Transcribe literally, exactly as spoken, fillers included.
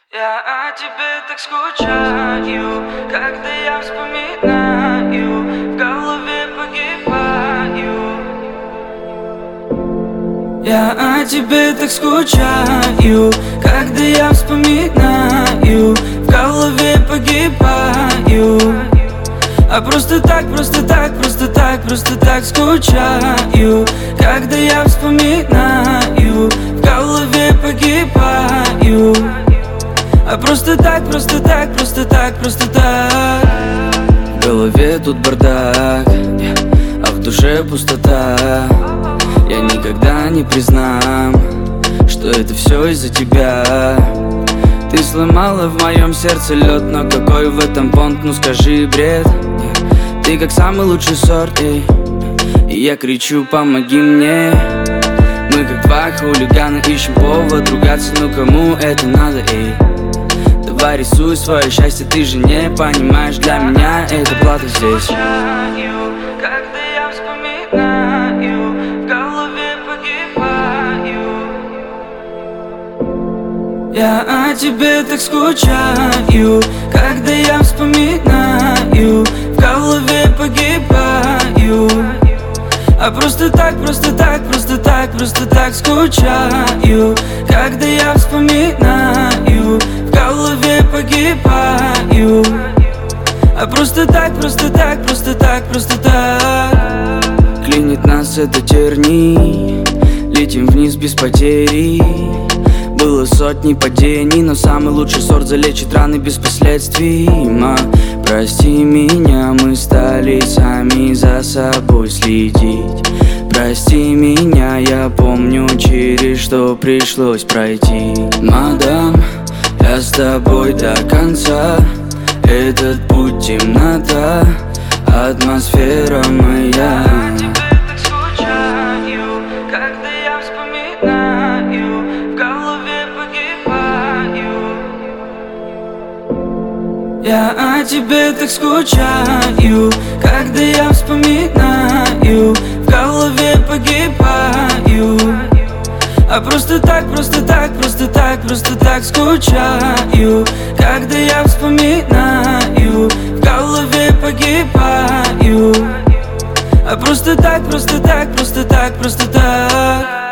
Я о тебе так скучаю, когда я вспоминаю, в голове погибаю. Я о тебе так скучаю, когда я вспоминаю, в голове погибаю. А просто так, просто так, просто так, просто так скучаю, когда я вспоминаю, в голове погибаю. А просто так, просто так, просто так, просто так. В голове тут бардак, а в душе пустота. Я никогда не признам, что это все из-за тебя. Ты сломала в моем сердце лед, но какой в этом понт, ну скажи, бред. Ты как самый лучший сорт, эй, и я кричу, помоги мне. Мы как два хулигана ищем повод ругаться, ну кому это надо, эй. Давай рисуй свое счастье, ты же не понимаешь, для меня это плата здесь. Когда я вспоминаю, в голове погибаю. Я о тебе так скучаю, когда я вспоминаю, в голове погибаю. А просто так, просто так, просто так, просто так скучаю, когда я вспоминаю, в голове погибаю. А просто так, просто так, просто так, просто так. Клинит нас это терни, летим вниз без потери. Было сотни падений, но самый лучший сорт залечит раны без последствий. Ма, прости меня, мы стали сами за собой следить. Прости меня, я помню, через что пришлось пройти. Мадам, я с тобой до конца. Этот путь темнота, атмосфера моя. Я о тебе так скучаю, когда я вспоминаю, в голове погибаю. А просто так, просто так, просто так, просто так скучаю, когда я вспоминаю, в голове погибаю. А просто так, просто так, просто так, просто так.